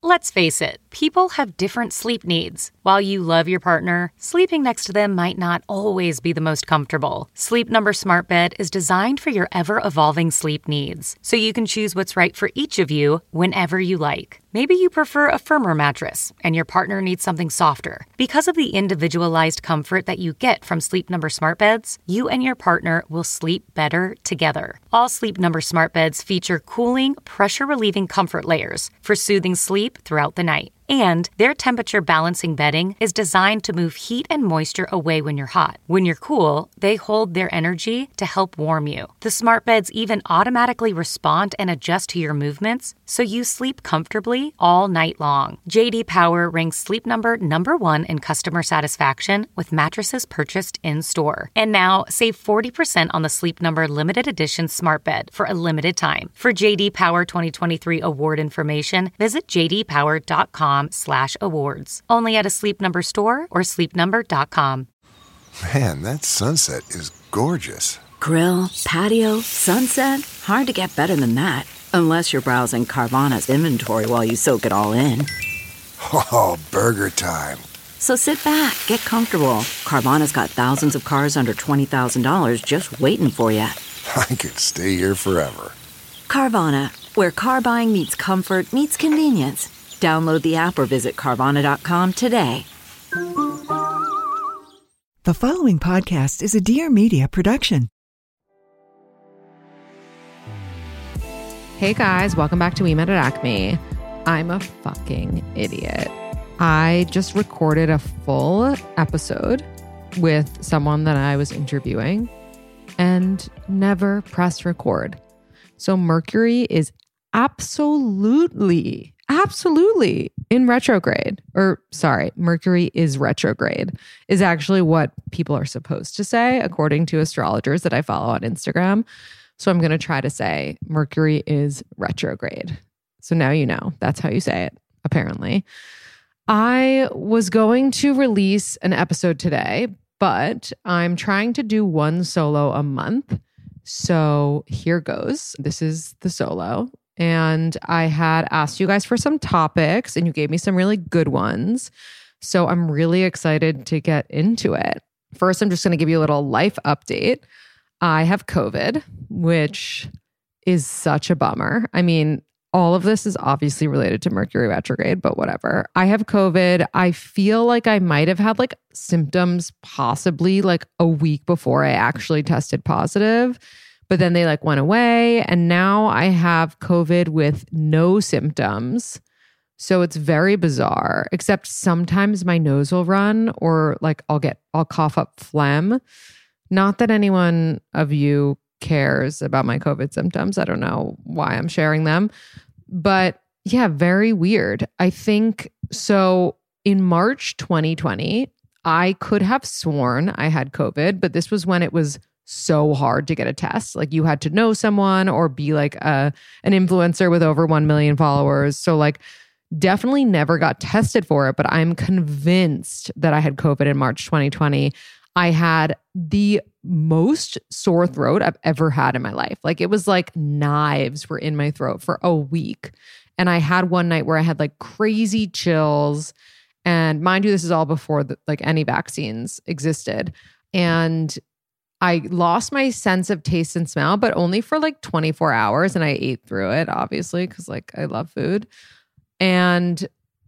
Let's face it, people have different sleep needs. While you love your partner, sleeping next to them might not always be the most comfortable. Sleep Number Smart Bed is designed for your ever-evolving sleep needs, so you can choose what's right for each of you whenever you like. Maybe you prefer a firmer mattress and your partner needs something softer. Because of the individualized comfort that you get from Sleep Number Smart Beds, you and your partner will sleep better together. All Sleep Number Smart Beds feature cooling, pressure-relieving comfort layers for soothing sleep throughout the night. And their temperature balancing bedding is designed to move heat and moisture away when you're hot. When you're cool, they hold their energy to help warm you. The smart beds even automatically respond and adjust to your movements, so you sleep comfortably all night long. J.D. Power ranks Sleep Number #1 in customer satisfaction with mattresses purchased in-store. And now, save 40% on the Sleep Number limited edition smart bed for a limited time. For J.D. Power 2023 award information, visit jdpower.com/awards. Only at a Sleep Number store or sleepnumber.com. Man, that sunset is gorgeous. Grill, patio, sunset. Hard to get better than that. Unless you're browsing Carvana's inventory while you soak it all in. Oh, burger time. So sit back, get comfortable. Carvana's got thousands of cars under $20,000 just waiting for you. I could stay here forever. Carvana, where car buying meets comfort meets convenience. Download the app or visit Carvana.com today. The following podcast is a Dear Media production. Hey guys, welcome back to We Met at Acme. I'm a fucking idiot. I just recorded a full episode with someone that I was interviewing and never pressed record. So Mercury is absolutely in retrograde. Mercury is retrograde is actually what people are supposed to say according to astrologers that I follow on Instagram. So I'm going to try to say Mercury is retrograde. So now you know. That's how you say it, apparently. I was going to release an episode today, but I'm trying to do one solo a month. So here goes. This is the solo. And I had asked you guys for some topics and you gave me some really good ones. So I'm really excited to get into it. First, I'm just going to give you a little life update. I have COVID, which is such a bummer. I mean, all of this is obviously related to Mercury retrograde, but whatever. I have COVID. I feel like I might have had like symptoms possibly like a week before I actually tested positive. But then they like went away and now I have COVID with no symptoms. So it's very bizarre, except sometimes my nose will run or like I'll cough up phlegm. Not that anyone of you cares about my COVID symptoms. I don't know why I'm sharing them, but yeah, very weird. I think so in March 2020, I could have sworn I had COVID, but this was when it was so hard to get a test. Like you had to know someone or be like an influencer with over 1 million followers. So like definitely never got tested for it, but I'm convinced that I had COVID in March 2020. I had the most sore throat I've ever had in my life. Like it was like knives were in my throat for a week. And I had one night where I had like crazy chills. And mind you, this is all before like any vaccines existed. And I lost my sense of taste and smell, but only for like 24 hours. And I ate through it, obviously, because like I love food. And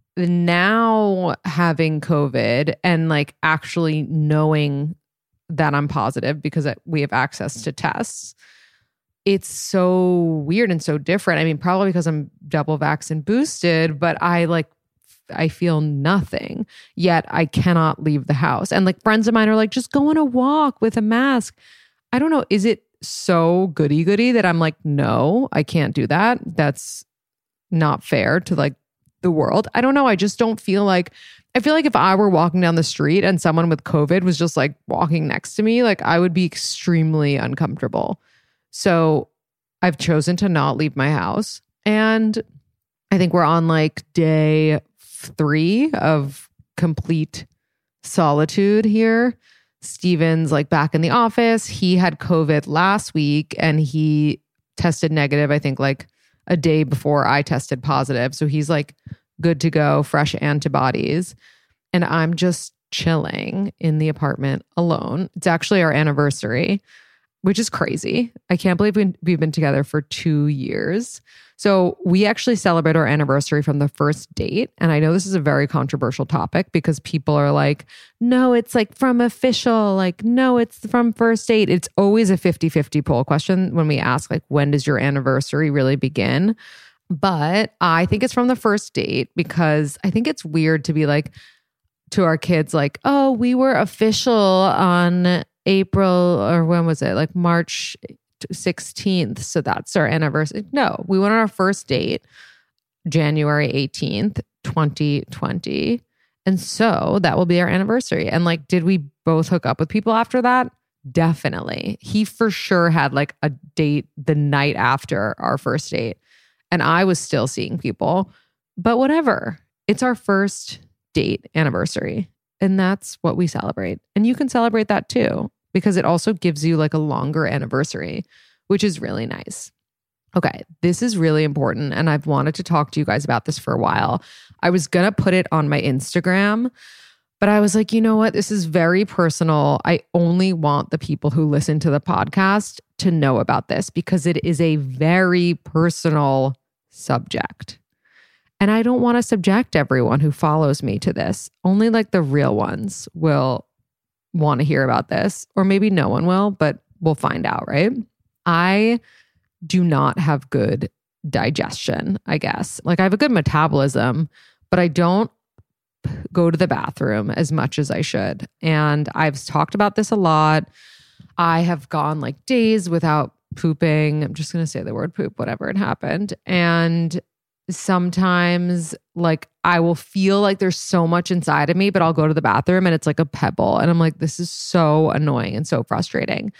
now having COVID and like actually knowing that I'm positive because we have access to tests, it's so weird and so different. I mean, probably because I'm double vax and boosted, but I feel nothing, yet I cannot leave the house. And like friends of mine are like, just go on a walk with a mask. I don't know. Is it so goody-goody that I'm like, no, I can't do that? That's not fair to like the world. I don't know. I just don't feel like, I feel like if I were walking down the street and someone with COVID was just like walking next to me, like I would be extremely uncomfortable. So I've chosen to not leave my house. And I think we're on like day 3 of complete solitude here. Steven's like back in the office. He had COVID last week and he tested negative, I think like a day before I tested positive. So he's like good to go, fresh antibodies. And I'm just chilling in the apartment alone. It's actually our anniversary, which is crazy. I can't believe we've been together for 2 years. So we actually celebrate our anniversary from the first date. And I know this is a very controversial topic because people are like, no, it's like from official, like, no, it's from first date. It's always a 50-50 poll question when we ask, like, when does your anniversary really begin? But I think it's from the first date because I think it's weird to be like, to our kids, like, oh, we were official on April, or when was it? Like March 16th. So that's our anniversary. No, we went on our first date January 18th, 2020. And so that will be our anniversary. And like, did we both hook up with people after that? Definitely. He for sure had like a date the night after our first date. And I was still seeing people, but whatever. It's our first date anniversary. And that's what we celebrate. And you can celebrate that too, because it also gives you like a longer anniversary, which is really nice. Okay, this is really important. And I've wanted to talk to you guys about this for a while. I was going to put it on my Instagram, but I was like, you know what? This is very personal. I only want the people who listen to the podcast to know about this because it is a very personal subject. And I don't want to subject everyone who follows me to this. Only like the real ones will want to hear about this, or maybe no one will, but we'll find out, right? I do not have good digestion, I guess. Like I have a good metabolism, but I don't go to the bathroom as much as I should. And I've talked about this a lot. I have gone like days without pooping. I'm just going to say the word poop, whatever it happened. And sometimes like I will feel like there's so much inside of me, but I'll go to the bathroom and it's like a pebble. And I'm like, this is so annoying and so frustrating.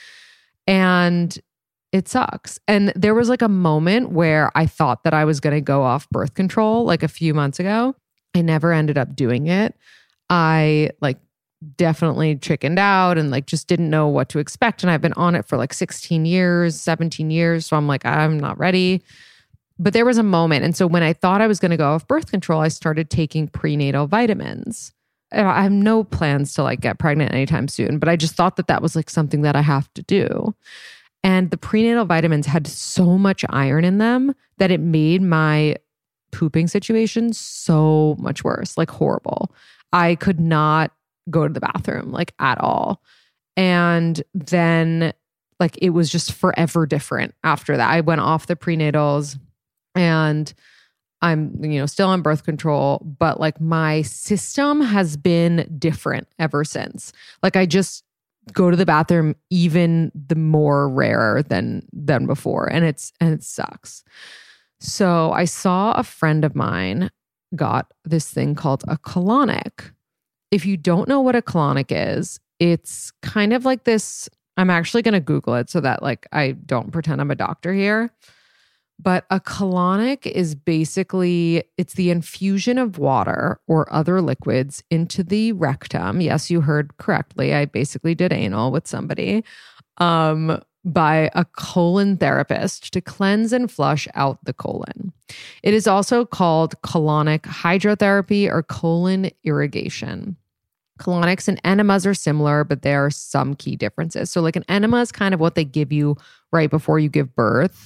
And it sucks. And there was like a moment where I thought that I was going to go off birth control like a few months ago. I never ended up doing it. I like definitely chickened out and like just didn't know what to expect. And I've been on it for like 16 years, 17 years. So I'm like, I'm not ready. But there was a moment. And so when I thought I was going to go off birth control, I started taking prenatal vitamins. I have no plans to like get pregnant anytime soon, but I just thought that that was like something that I have to do. And the prenatal vitamins had so much iron in them that it made my pooping situation so much worse, like horrible. I could not go to the bathroom like at all. And then like it was just forever different after that. I went off the prenatals. And I'm, still on birth control, but like my system has been different ever since. Like I just go to the bathroom even the more rare than before. And it sucks. So I saw a friend of mine got this thing called a colonic. If you don't know what a colonic is, it's kind of like this. I'm actually going to Google it so that like I don't pretend I'm a doctor here. But a colonic is basically, it's the infusion of water or other liquids into the rectum. Yes, you heard correctly. I basically did anal with somebody by a colon therapist to cleanse and flush out the colon. It is also called colonic hydrotherapy or colon irrigation. Colonics and enemas are similar, but there are some key differences. So like an enema is kind of what they give you right before you give birth.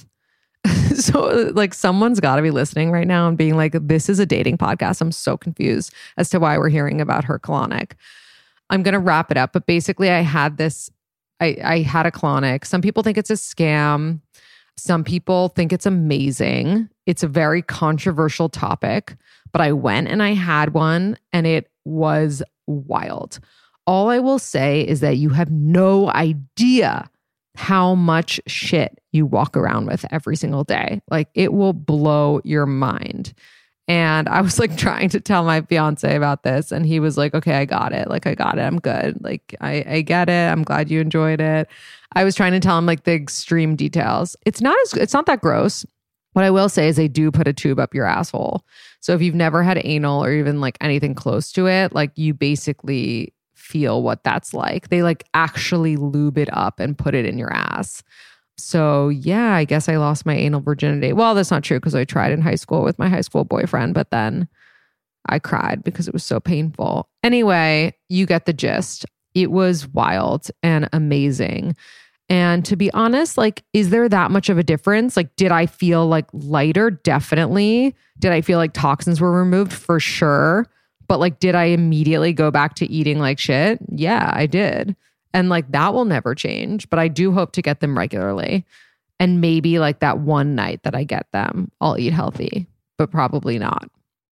So like someone's got to be listening right now and being like, this is a dating podcast. I'm so confused as to why we're hearing about her colonic. I'm going to wrap it up. But basically I had this, I had a colonic. Some people think it's a scam. Some people think it's amazing. It's a very controversial topic, but I went and I had one and it was wild. All I will say is that you have no idea how much shit you walk around with every single day. Like it will blow your mind. And I was like trying to tell my fiance about this and he was like, okay, I got it. Like I got it. I'm good. Like I get it. I'm glad you enjoyed it. I was trying to tell him like the extreme details. It's not that gross. What I will say is they do put a tube up your asshole. So if you've never had anal or even like anything close to it, like you basically feel what that's like. They like actually lube it up and put it in your ass. So yeah, I guess I lost my anal virginity. Well, that's not true because I tried in high school with my high school boyfriend, but then I cried because it was so painful. Anyway, you get the gist. It was wild and amazing. And to be honest, like, is there that much of a difference? Like, did I feel like lighter? Definitely. Did I feel like toxins were removed? For sure. But like, did I immediately go back to eating like shit? Yeah, I did. And like, that will never change. But I do hope to get them regularly. And maybe like that one night that I get them, I'll eat healthy, but probably not.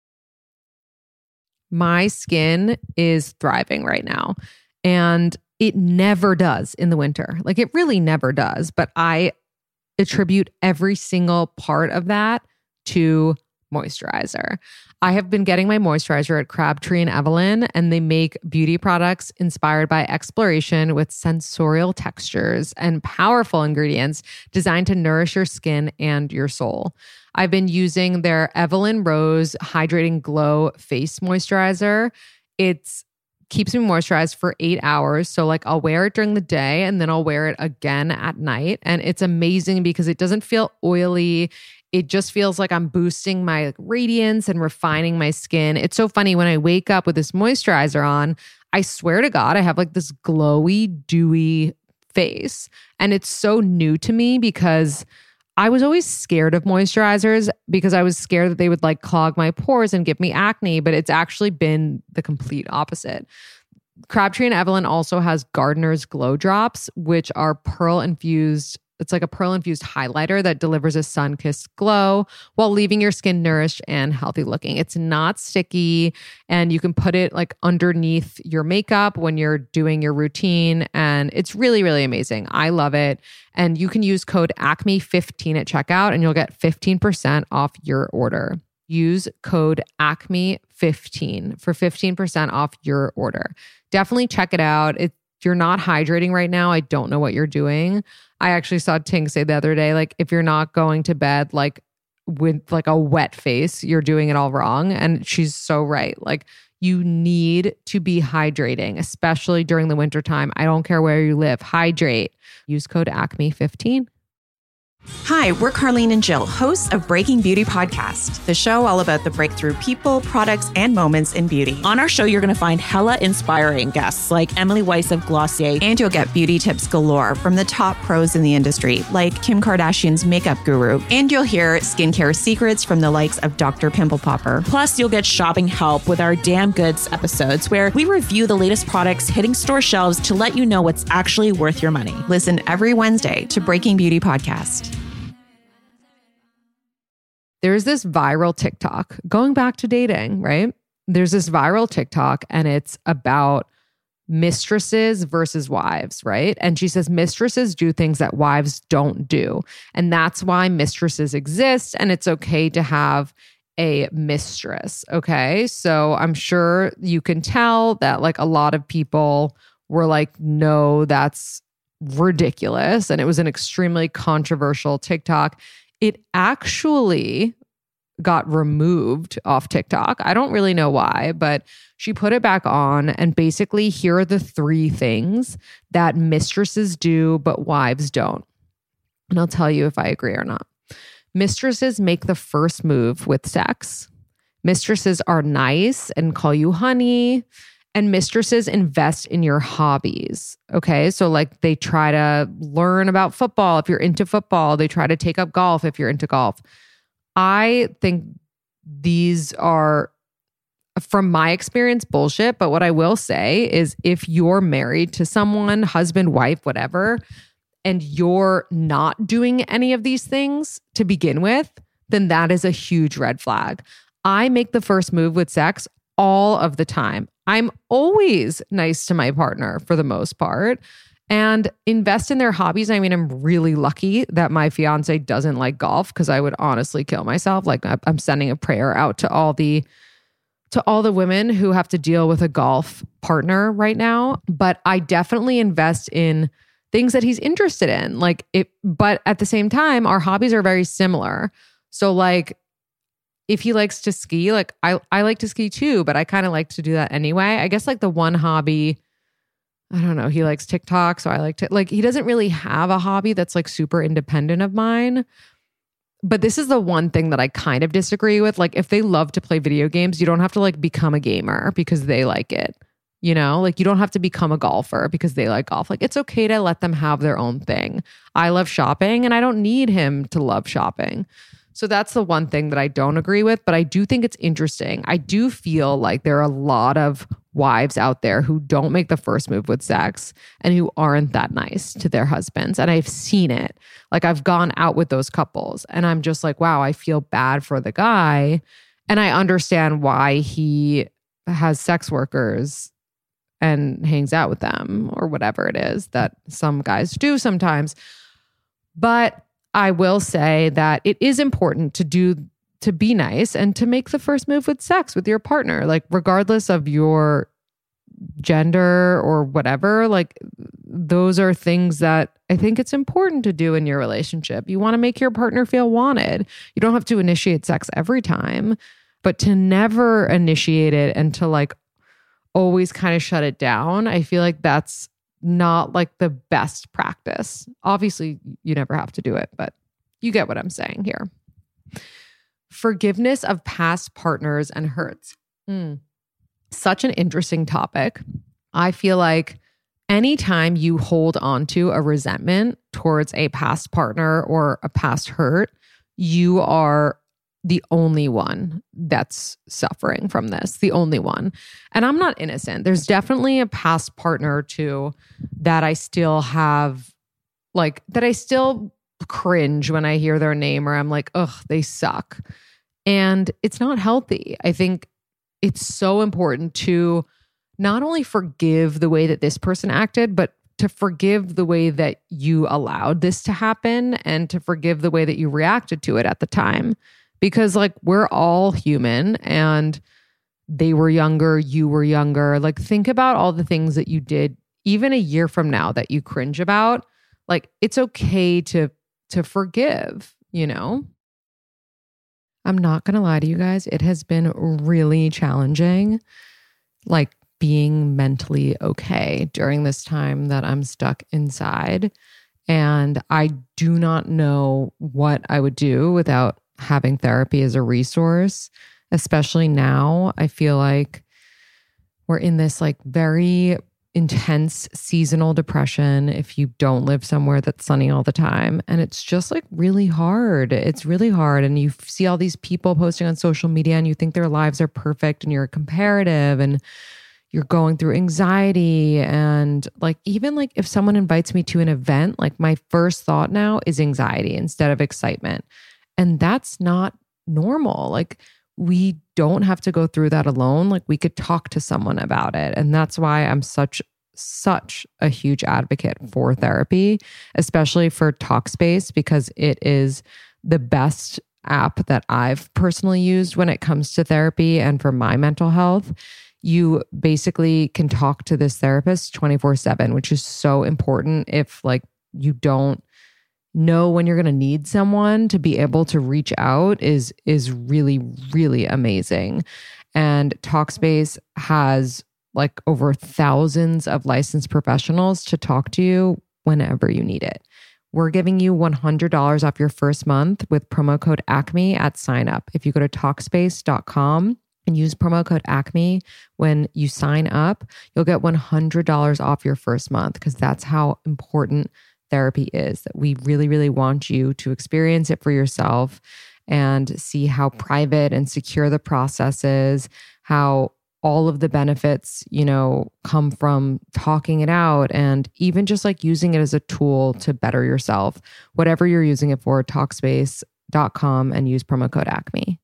My skin is thriving right now. And it never does in the winter. Like, it really never does. But I attribute every single part of that to moisturizer. I have been getting my moisturizer at Crabtree and Evelyn, and they make beauty products inspired by exploration with sensorial textures and powerful ingredients designed to nourish your skin and your soul. I've been using their Evelyn Rose Hydrating Glow Face Moisturizer. It's keeps me moisturized for 8 hours. So like, I'll wear it during the day and then I'll wear it again at night. And it's amazing because it doesn't feel oily. It just feels like I'm boosting my radiance and refining my skin. It's so funny when I wake up with this moisturizer on, I swear to God, I have like this glowy, dewy face. And it's so new to me because I was always scared of moisturizers because I was scared that they would like clog my pores and give me acne, but it's actually been the complete opposite. Crabtree and Evelyn also has Gardener's Glow Drops, which are pearl infused. It's like a pearl infused highlighter that delivers a sun-kissed glow while leaving your skin nourished and healthy looking. It's not sticky, and you can put it like underneath your makeup when you're doing your routine. And it's really, really amazing. I love it. And you can use code ACME15 at checkout and you'll get 15% off your order. Use code ACME15 for 15% off your order. Definitely check it out. If you're not hydrating right now, I don't know what you're doing. I actually saw Ting say the other day, like, if you're not going to bed like with like a wet face, you're doing it all wrong. And she's so right. Like, you need to be hydrating, especially during the wintertime. I don't care where you live. Hydrate. Use code ACME15. Hi, we're Carlene and Jill, hosts of Breaking Beauty Podcast, the show all about the breakthrough people, products, and moments in beauty. On our show, you're going to find hella inspiring guests like Emily Weiss of Glossier. And you'll get beauty tips galore from the top pros in the industry, like Kim Kardashian's makeup guru. And you'll hear skincare secrets from the likes of Dr. Pimple Popper. Plus, you'll get shopping help with our Damn Goods episodes, where we review the latest products hitting store shelves to let you know what's actually worth your money. Listen every Wednesday to Breaking Beauty Podcast. There's this viral TikTok, going back to dating, right? There's this viral TikTok and it's about mistresses versus wives, right? And she says mistresses do things that wives don't do. And that's why mistresses exist. And it's okay to have a mistress, okay? So I'm sure you can tell that like a lot of people were like, no, that's ridiculous. And it was an extremely controversial TikTok. It actually got removed off TikTok. I don't really know why, but she put it back on. And basically, here are the 3 things that mistresses do, but wives don't. And I'll tell you if I agree or not. Mistresses make the first move with sex. Mistresses are nice and call you honey. And mistresses invest in your hobbies. Okay. So like they try to learn about football if you're into football. They try to take up golf if you're into golf. I think these are, from my experience, bullshit. But what I will say is if you're married to someone, husband, wife, whatever, and you're not doing any of these things to begin with, then that is a huge red flag. I make the first move with sex all of the time. I'm always nice to my partner for the most part and invest in their hobbies. I mean, I'm really lucky that my fiance doesn't like golf because I would honestly kill myself. Like I'm sending a prayer out to all the women who have to deal with a golf partner right now. But I definitely invest in things that he's interested in. But at the same time, our hobbies are very similar. So like, if he likes to ski, like I like to ski too, but I kind of like to do that anyway. I guess like the one hobby, I don't know, he likes TikTok. So I like to, like, he doesn't really have a hobby that's like super independent of mine. But this is the one thing that I kind of disagree with. Like, if they love to play video games, you don't have to like become a gamer because they like it. You know, like you don't have to become a golfer because they like golf. Like, it's okay to let them have their own thing. I love shopping and I don't need him to love shopping. So that's the one thing that I don't agree with, but I do think it's interesting. I do feel like there are a lot of wives out there who don't make the first move with sex and who aren't that nice to their husbands. And I've seen it. Like, I've gone out with those couples and I'm just like, wow, I feel bad for the guy. And I understand why he has sex workers and hangs out with them or whatever it is that some guys do sometimes. But I will say that it is important to be nice and to make the first move with sex with your partner, like regardless of your gender or whatever. Like, those are things that I think it's important to do in your relationship. You want to make your partner feel wanted. You don't have to initiate sex every time, but to never initiate it and to like always kind of shut it down, I feel like that's not like the best practice. Obviously, you never have to do it, but you get what I'm saying here. Forgiveness of past partners and hurts. Such an interesting topic. I feel like anytime you hold on to a resentment towards a past partner or a past hurt, you are the only one that's suffering from this, the only one. And I'm not innocent. There's definitely a past partner or two that I still have, like, that I still cringe when I hear their name or I'm like, ugh, they suck. And it's not healthy. I think it's so important to not only forgive the way that this person acted, but to forgive the way that you allowed this to happen and to forgive the way that you reacted to it at the time. Because like, we're all human and they were younger, you were younger. Like, think about all the things that you did even a year from now that you cringe about. Like, it's okay to forgive, you know? I'm not going to lie to you guys. It has been really challenging, like being mentally okay during this time that I'm stuck inside. And I do not know what I would do without having therapy as a resource, especially now. I feel like we're in this like very intense seasonal depression if you don't live somewhere that's sunny all the time. And it's just like really hard. It's really hard. And you see all these people posting on social media and you think their lives are perfect and you're comparative and you're going through anxiety. And like, even like if someone invites me to an event, like my first thought now is anxiety instead of excitement. And that's not normal. Like, we don't have to go through that alone. Like, we could talk to someone about it. And that's why I'm such a huge advocate for therapy, especially for Talkspace, because it is the best app that I've personally used when it comes to therapy and for my mental health. You basically can talk to this therapist 24/7, which is so important if like you don't know when you're going to need someone. To be able to reach out is really, really amazing. And Talkspace has like over thousands of licensed professionals to talk to you whenever you need it. We're giving you $100 off your first month with promo code ACME at sign up. If you go to Talkspace.com and use promo code ACME when you sign up, you'll get $100 off your first month, because that's how important therapy is. That we really, really want you to experience it for yourself and see how private and secure the process is, how all of the benefits, you know, come from talking it out, and even just like using it as a tool to better yourself. Whatever you're using it for, Talkspace.com and use promo code ACME.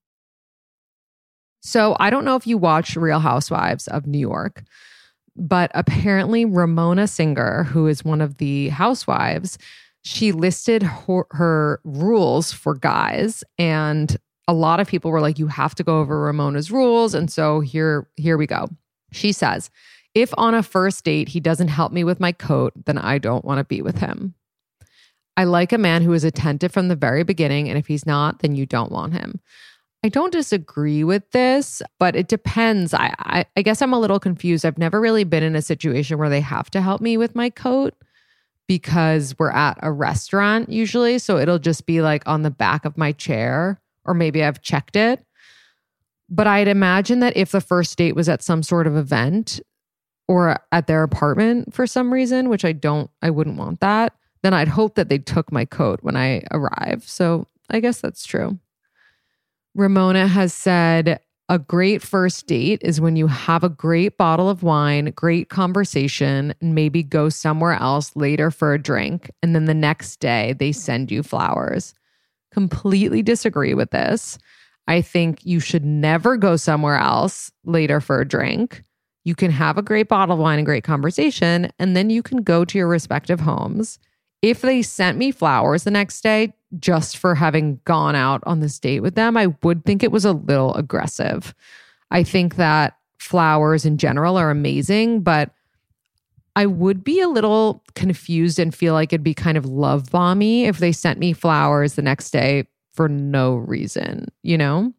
So I don't know if you watch Real Housewives of New York, but apparently Ramona Singer, who is one of the housewives, she listed her rules for guys, and a lot of people were like, you have to go over Ramona's rules. And so here we go. She says, if on a first date he doesn't help me with my coat, then I don't want to be with him. I like a man who is attentive from the very beginning, and if he's not, then you don't want him. I don't disagree with this, but it depends. I guess I'm a little confused. I've never really been in a situation where they have to help me with my coat, because we're at a restaurant usually. So it'll just be like on the back of my chair, or maybe I've checked it. But I'd imagine that if the first date was at some sort of event or at their apartment for some reason, which I wouldn't want that, then I'd hope that they took my coat when I arrive. So I guess that's true. Ramona has said, a great first date is when you have a great bottle of wine, great conversation, and maybe go somewhere else later for a drink. And then the next day they send you flowers. Completely disagree with this. I think you should never go somewhere else later for a drink. You can have a great bottle of wine and great conversation, and then you can go to your respective homes. If they sent me flowers the next day just for having gone out on this date with them, I would think it was a little aggressive. I think that flowers in general are amazing, but I would be a little confused and feel like it'd be kind of love bomby if they sent me flowers the next day for no reason, you know?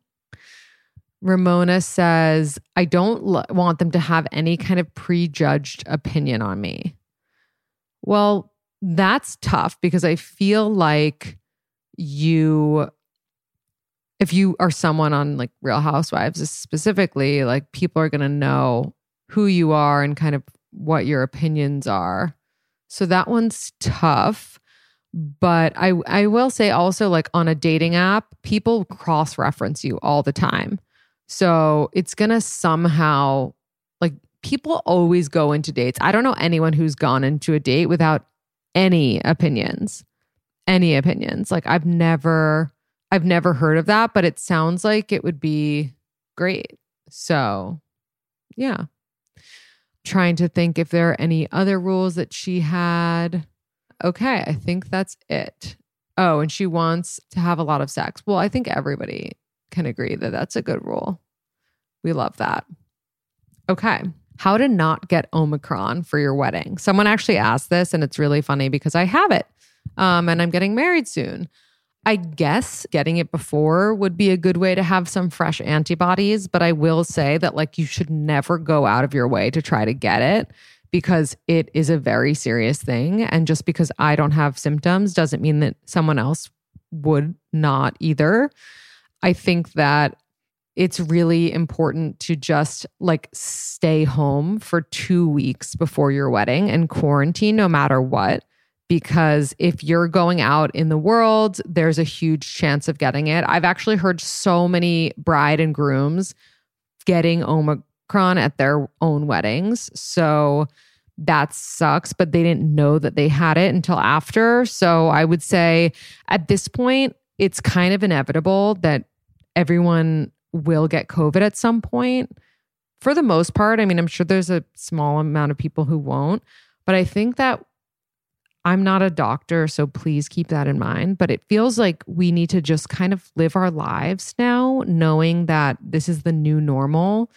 Ramona says, I don't want them to have any kind of prejudged opinion on me. Well, that's tough because I feel like if you are someone on like Real Housewives specifically, like people are going to know who you are and kind of what your opinions are. So that one's tough. But I will say also, like on a dating app, people cross-reference you all the time. So it's going to somehow, like people always go into dates. I don't know anyone who's gone into a date without any opinions. Like I've never heard of that, but it sounds like it would be great. So yeah. Trying to think if there are any other rules that she had. Okay, I think that's it. Oh, and she wants to have a lot of sex. Well, I think everybody can agree that that's a good rule. We love that. Okay, how to not get Omicron for your wedding. Someone actually asked this, and it's really funny because I have it, and I'm getting married soon. I guess getting it before would be a good way to have some fresh antibodies, but I will say that like you should never go out of your way to try to get it, because it is a very serious thing. And just because I don't have symptoms doesn't mean that someone else would not either. I think that it's really important to just like stay home for 2 weeks before your wedding and quarantine no matter what. Because if you're going out in the world, there's a huge chance of getting it. I've actually heard so many bride and grooms getting Omicron at their own weddings. So that sucks, but they didn't know that they had it until after. So I would say at this point, it's kind of inevitable that everyone will get COVID at some point. For the most part, I mean, I'm sure there's a small amount of people who won't, but I think that I'm not a doctor, so please keep that in mind. But it feels like we need to just kind of live our lives now, knowing that this is the new normal.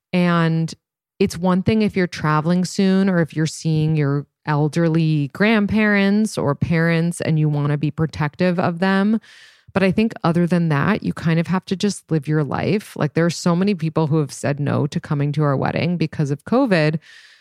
And it's one thing if you're traveling soon or if you're seeing your elderly grandparents or parents and you want to be protective of them. But I think other than that, you kind of have to just live your life. Like there are so many people who have said no to coming to our wedding because of COVID.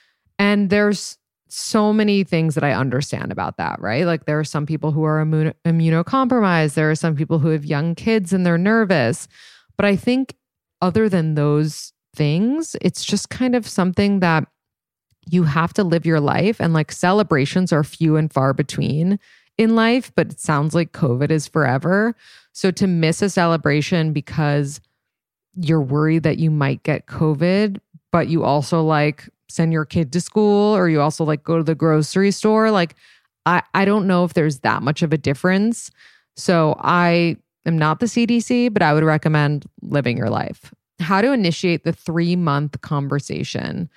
And there's so many things that I understand about that, right? Like there are some people who are immunocompromised. There are some people who have young kids and they're nervous. But I think other than those things, it's just kind of something that you have to live your life, and like celebrations are few and far between in life, but it sounds like COVID is forever. So to miss a celebration because you're worried that you might get COVID, but you also like send your kid to school or you also like go to the grocery store, like I don't know if there's that much of a difference. So I am not the CDC, but I would recommend living your life. How to initiate the 3-month conversation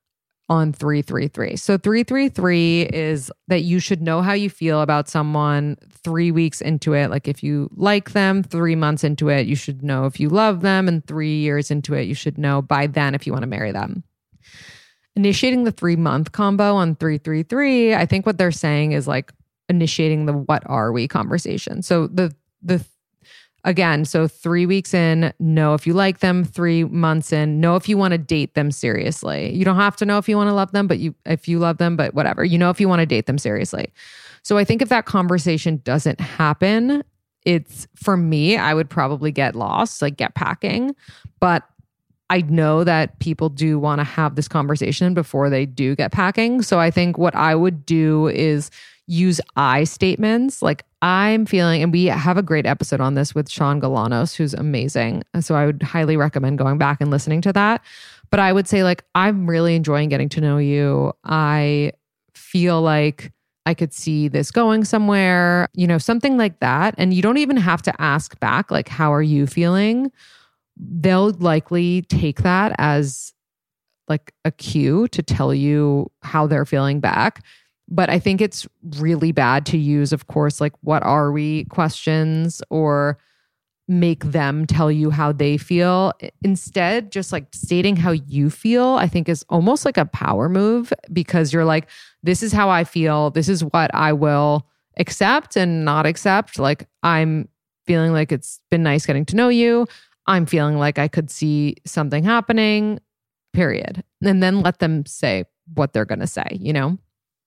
on 333. So 333 is that you should know how you feel about someone 3 weeks into it. Like if you like them, 3 months into it, you should know if you love them, and 3 years into it, you should know by then if you want to marry them. Initiating the 3-month combo on 333, I think what they're saying is like initiating the what are we conversation. So Again, so 3 weeks in, know if you like them. 3 months in, know if you want to date them seriously. You don't have to know if you want to love them, but if you love them, but whatever, you know if you want to date them seriously. So I think if that conversation doesn't happen, it's, for me, I would probably get lost, like get packing. But I know that people do want to have this conversation before they do get packing. So I think what I would do is use I statements. Like, I'm feeling, and we have a great episode on this with Sean Galanos, who's amazing. So I would highly recommend going back and listening to that. But I would say, like, I'm really enjoying getting to know you. I feel like I could see this going somewhere, you know, something like that. And you don't even have to ask back, like, how are you feeling? They'll likely take that as like a cue to tell you how they're feeling back. But I think it's really bad to use, of course, like, what are we questions, or make them tell you how they feel. Instead, just like stating how you feel, I think is almost like a power move, because you're like, this is how I feel. This is what I will accept and not accept. Like, I'm feeling like it's been nice getting to know you. I'm feeling like I could see something happening, period. And then let them say what they're going to say, you know?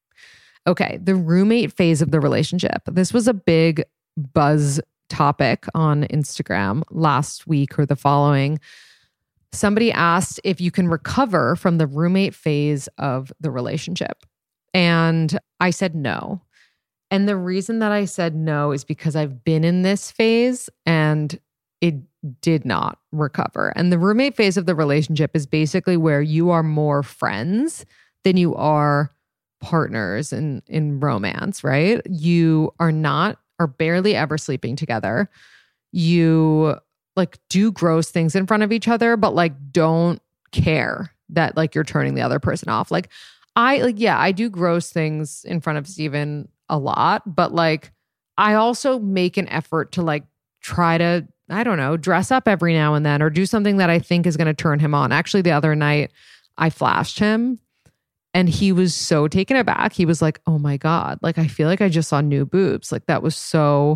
Okay, the roommate phase of the relationship. This was a big buzz topic on Instagram last week or the following. Somebody asked if you can recover from the roommate phase of the relationship. And I said no. And the reason that I said no is because I've been in this phase and it did not recover. And the roommate phase of the relationship is basically where you are more friends than you are partners in romance, right? You are not, or barely ever sleeping together. You like do gross things in front of each other, but like don't care that like you're turning the other person off. Like I do gross things in front of Steven a lot, but like I also make an effort to like try to, I don't know, dress up every now and then or do something that I think is going to turn him on. Actually, the other night I flashed him and he was so taken aback. He was like, oh my God, like I feel like I just saw new boobs. Like that was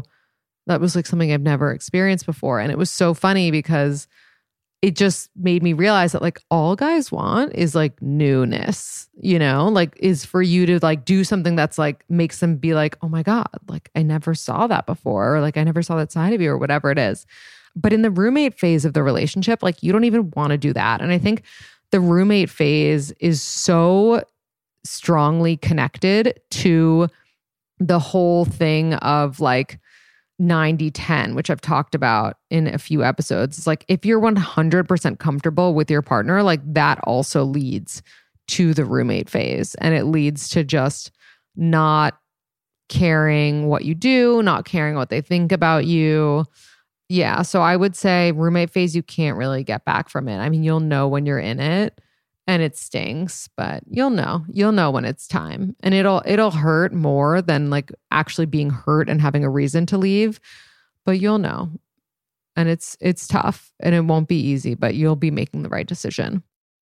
like something I've never experienced before. And it was so funny because it just made me realize that like all guys want is like newness, you know, like is for you to like do something that's like makes them be like, oh my God, like I never saw that before, or like I never saw that side of you, or whatever it is. But in the roommate phase of the relationship, like you don't even want to do that. And I think the roommate phase is so strongly connected to the whole thing of like 90-10, which I've talked about in a few episodes. It's like if you're 100% comfortable with your partner, like that also leads to the roommate phase. And it leads to just not caring what you do, not caring what they think about you. Yeah. So I would say roommate phase, you can't really get back from it. I mean, you'll know when you're in it and it stinks, but you'll know when it's time, and it'll hurt more than like actually being hurt and having a reason to leave, but you'll know. And it's tough and it won't be easy, but you'll be making the right decision.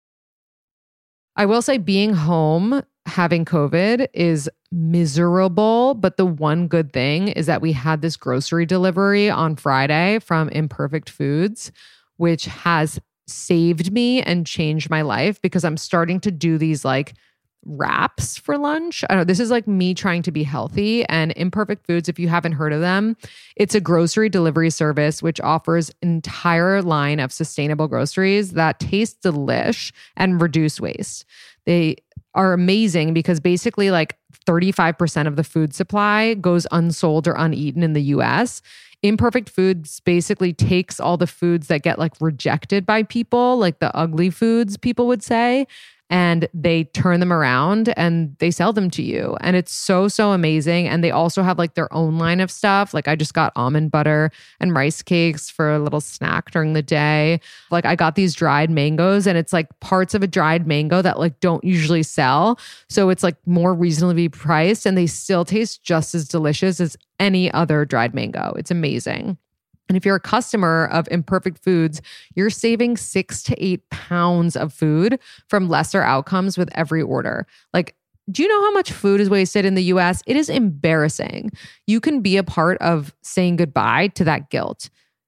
I will say being home, having COVID is miserable, but the one good thing is that we had this grocery delivery on Friday from Imperfect Foods, which has saved me and changed my life because I'm starting to do these like wraps for lunch. I don't know, this is like me trying to be healthy. And Imperfect Foods, if you haven't heard of them, it's a grocery delivery service which offers an entire line of sustainable groceries that taste delish and reduce waste. They are amazing because basically like 35% of the food supply goes unsold or uneaten in the US. Imperfect Foods basically takes all the foods that get like rejected by people, like the ugly foods people would say, and they turn them around and they sell them to you. And it's so, so amazing. And they also have like their own line of stuff. Like I just got almond butter and rice cakes for a little snack during the day. Like I got these dried mangoes and it's like parts of a dried mango that like don't usually sell. So it's like more reasonably priced and they still taste just as delicious as any other dried mango. It's amazing. And if you're a customer of Imperfect Foods, you're saving 6 to 8 pounds of food from lesser outcomes with every order. Like, do you know how much food is wasted in the US? It is embarrassing. You can be a part of saying goodbye to that guilt.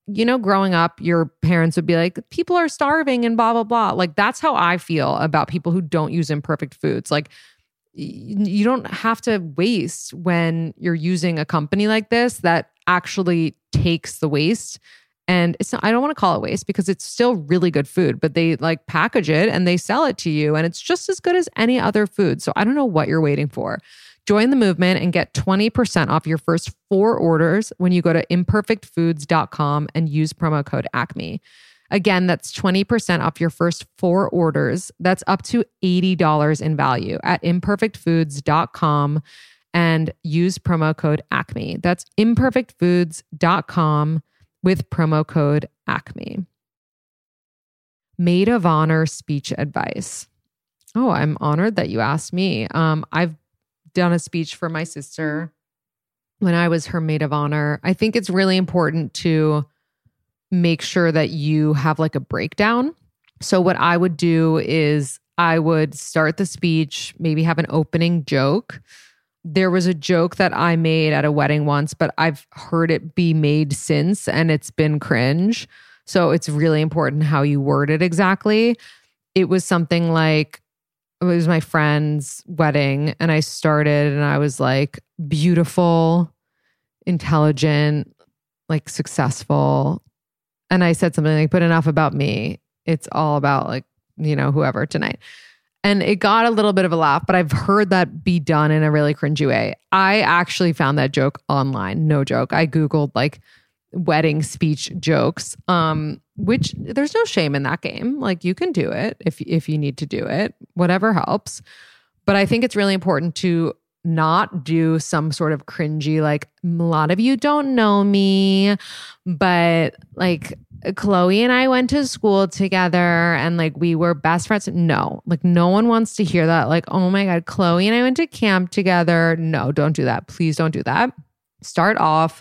growing up, your parents would be like, people are starving and blah, blah, blah. Like, that's how I feel about people who don't use imperfect foods. Like, you don't have to waste when you're using a company like this that actually takes the waste. And it's not, I don't want to call it waste because it's still really good food, but they like package it and they sell it to you and it's just as good as any other food. So I don't know what you're waiting for. Join the movement and get 20% off your first 4 orders when you go to imperfectfoods.com and use promo code ACME. Again, that's 20% off your first 4 orders. That's up to $80 in value at imperfectfoods.com and use promo code ACME. That's imperfectfoods.com with promo code ACME. Maid of honor speech advice. Oh, I'm honored that you asked me. I've done a speech for my sister when I was her maid of honor. I think it's really important to make sure that you have like a breakdown. So what I would do is I would start the speech, maybe have an opening joke. There was a joke that I made at a wedding once, but I've heard it be made since and it's been cringe. So it's really important how you word it exactly. It was something like, it was my friend's wedding and I started and I was like, beautiful, intelligent, like successful. And I said something like, but enough about me. It's all about like, whoever tonight. And it got a little bit of a laugh, but I've heard that be done in a really cringy way. I actually found that joke online. No joke. I Googled like wedding speech jokes, which there's no shame in that game. Like you can do it if you need to do it, whatever helps. But I think it's really important to not do some sort of cringy, like a lot of you don't know me, but like Chloe and I went to school together and like we were best friends. No, like no one wants to hear that. Like, oh my God, Chloe and I went to camp together. No, don't do that. Please don't do that. Start off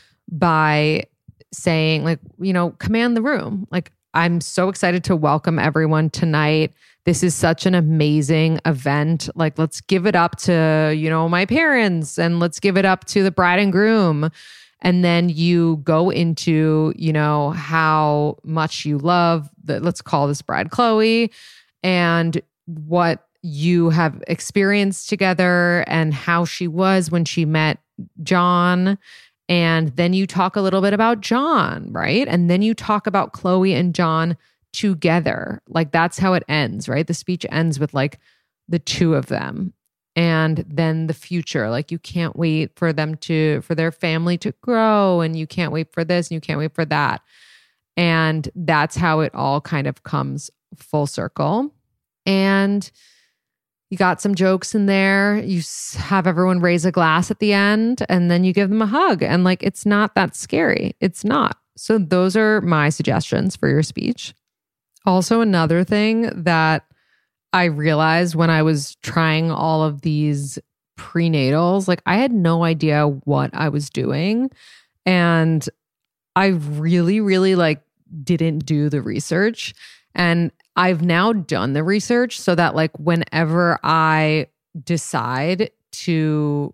by saying like, command the room. Like, I'm so excited to welcome everyone tonight. This is such an amazing event. Like, let's give it up to, my parents and let's give it up to the bride and groom. And then you go into, how much you love let's call this bride Chloe, and what you have experienced together and how she was when she met John. And then you talk a little bit about John, right? And then you talk about Chloe and John together. Like that's how it ends, right? The speech ends with like the two of them. And then the future, like you can't wait for their family to grow, and you can't wait for this and you can't wait for that. And that's how it all kind of comes full circle. And you got some jokes in there. You have everyone raise a glass at the end and then you give them a hug. And like, it's not that scary. It's not. So those are my suggestions for your speech. Also, another thing that I realized when I was trying all of these prenatals, like I had no idea what I was doing. And I really, really like didn't do the research. And I've now done the research so that like whenever I decide to,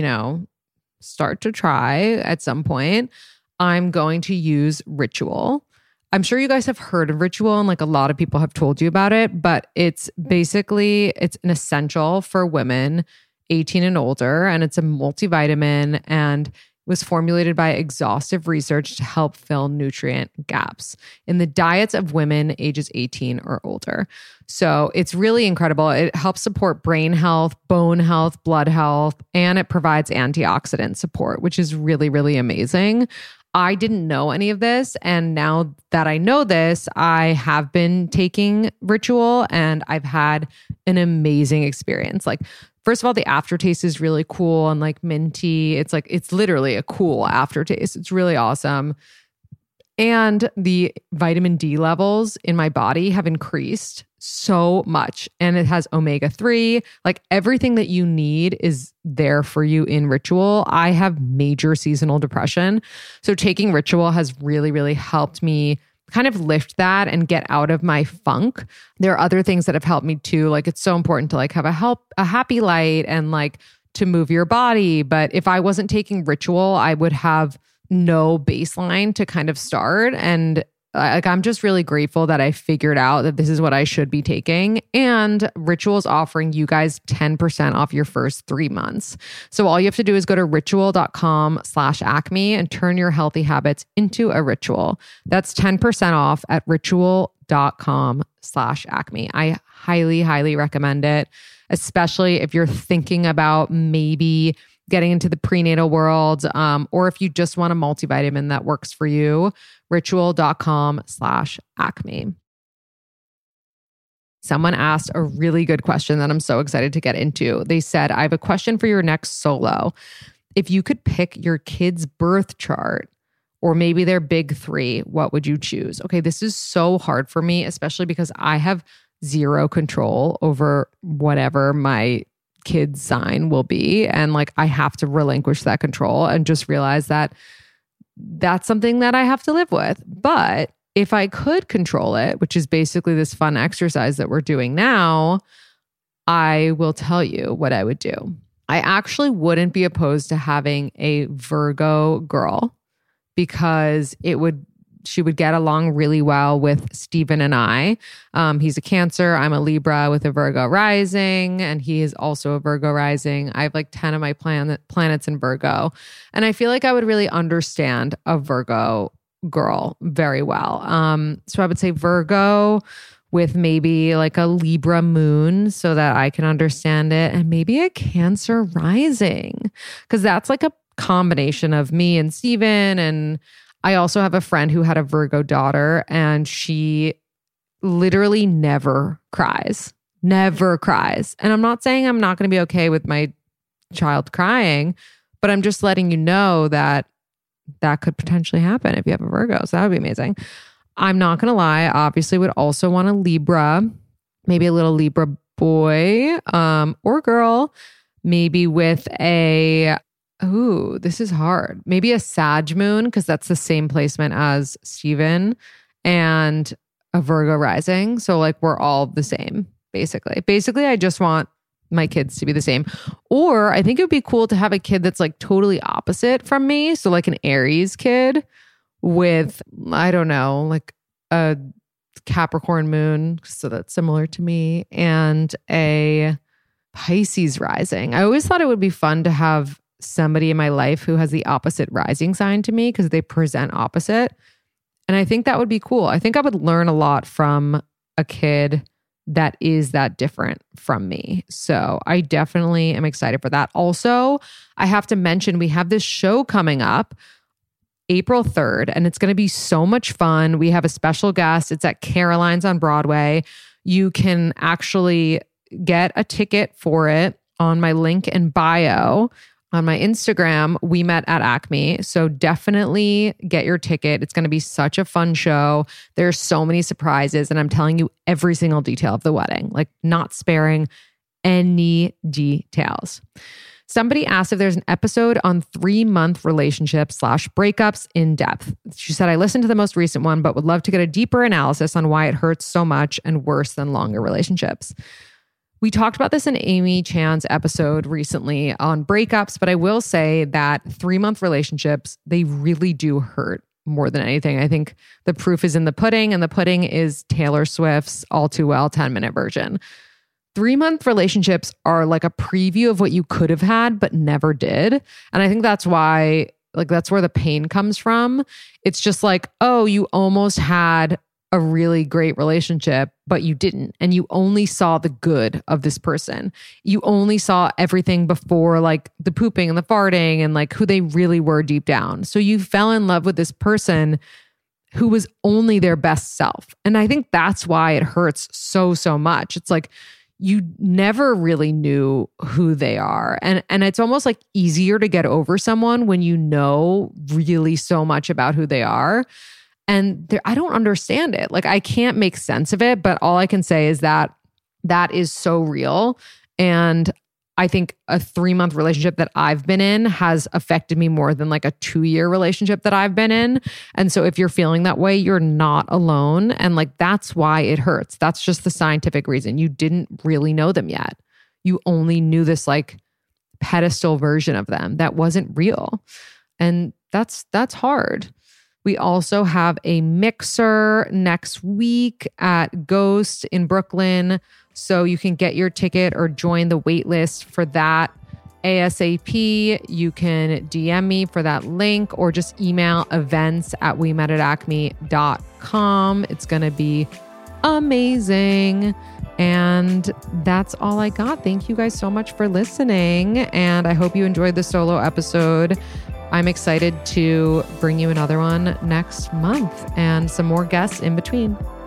start to try at some point, I'm going to use Ritual. I'm sure you guys have heard of Ritual and like a lot of people have told you about it, but it's an essential for women 18 and older, and it's a multivitamin and was formulated by exhaustive research to help fill nutrient gaps in the diets of women ages 18 or older. So it's really incredible. It helps support brain health, bone health, blood health, and it provides antioxidant support, which is really, really amazing. I didn't know any of this. And now that I know this, I have been taking Ritual and I've had an amazing experience. Like, first of all, the aftertaste is really cool and like minty. It's literally a cool aftertaste. It's really awesome. And the vitamin D levels in my body have increased so much. And it has omega-3. Like everything that you need is there for you in Ritual. I have major seasonal depression. So taking Ritual has really, really helped me kind of lift that and get out of my funk. There are other things that have helped me too. Like it's so important to like have a happy light and like to move your body. But if I wasn't taking Ritual, I would have no baseline to kind of start. And I'm just really grateful that I figured out that this is what I should be taking. And Ritual is offering you guys 10% off your first 3 months. So all you have to do is go to ritual.com/acme and turn your healthy habits into a ritual. That's 10% off at ritual.com/acme. I highly, highly recommend it, especially if you're thinking about maybe getting into the prenatal world, or if you just want a multivitamin that works for you, ritual.com/acme. Someone asked a really good question that I'm so excited to get into. They said, I have a question for your next solo. If you could pick your kid's birth chart or maybe their big three, what would you choose? Okay, this is so hard for me, especially because I have zero control over whatever my kid's sign will be. And like, I have to relinquish that control and just realize that that's something that I have to live with. But if I could control it, which is basically this fun exercise that we're doing now, I will tell you what I would do. I actually wouldn't be opposed to having a Virgo girl because she would get along really well with Steven and I. He's a Cancer. I'm a Libra with a Virgo rising, and he is also a Virgo rising. I have like 10 of my planets in Virgo. And I feel like I would really understand a Virgo girl very well. So I would say Virgo with maybe like a Libra moon so that I can understand it, and maybe a Cancer rising, because that's like a combination of me and Steven. And I also have a friend who had a Virgo daughter, and she literally never cries. And I'm not saying I'm not going to be okay with my child crying, but I'm just letting you know that that could potentially happen if you have a Virgo. So that would be amazing. I'm not going to lie. I obviously would also want a Libra, maybe a little Libra boy or girl, maybe with ooh, this is hard. Maybe a Sag moon, because that's the same placement as Steven, and a Virgo rising. So like we're all the same, basically. Basically, I just want my kids to be the same. Or I think it would be cool to have a kid that's like totally opposite from me. So like an Aries kid with, I don't know, like a Capricorn moon, so that's similar to me, and a Pisces rising. I always thought it would be fun to have somebody in my life who has the opposite rising sign to me because they present opposite. And I think that would be cool. I think I would learn a lot from a kid that is that different from me. So I definitely am excited for that. Also, I have to mention we have this show coming up April 3rd, and it's going to be so much fun. We have a special guest. It's at Caroline's on Broadway. You can actually get a ticket for it on my link in bio. On my Instagram, we met at Acme. So definitely get your ticket. It's going to be such a fun show. There's so many surprises, and I'm telling you every single detail of the wedding, like not sparing any details. Somebody asked if there's an episode on 3-month relationships / breakups in depth. She said, I listened to the most recent one, but would love to get a deeper analysis on why it hurts so much and worse than longer relationships. We talked about this in Amy Chan's episode recently on breakups, but I will say that 3-month relationships, they really do hurt more than anything. I think the proof is in the pudding, and the pudding is Taylor Swift's All Too Well 10-minute version. 3-month relationships are like a preview of what you could have had, but never did. And I think that's why, like, that's where the pain comes from. It's just like, oh, you almost had a really great relationship, but you didn't. And you only saw the good of this person. You only saw everything before, like the pooping and the farting and like who they really were deep down. So you fell in love with this person who was only their best self. And I think that's why it hurts so, so much. It's like you never really knew who they are. And it's almost like easier to get over someone when you know really so much about who they are. And I don't understand it. Like, I can't make sense of it, but all I can say is that that is so real. And I think a 3-month relationship that I've been in has affected me more than like a 2-year relationship that I've been in. And so if you're feeling that way, you're not alone. And like, that's why it hurts. That's just the scientific reason. You didn't really know them yet. You only knew this like pedestal version of them that wasn't real. And that's hard. We also have a mixer next week at Ghost in Brooklyn. So you can get your ticket or join the wait list for that ASAP. You can DM me for that link or just email events@wemettatacme.com. It's going to be amazing. And that's all I got. Thank you guys so much for listening. And I hope you enjoyed the solo episode. I'm excited to bring you another one next month and some more guests in between.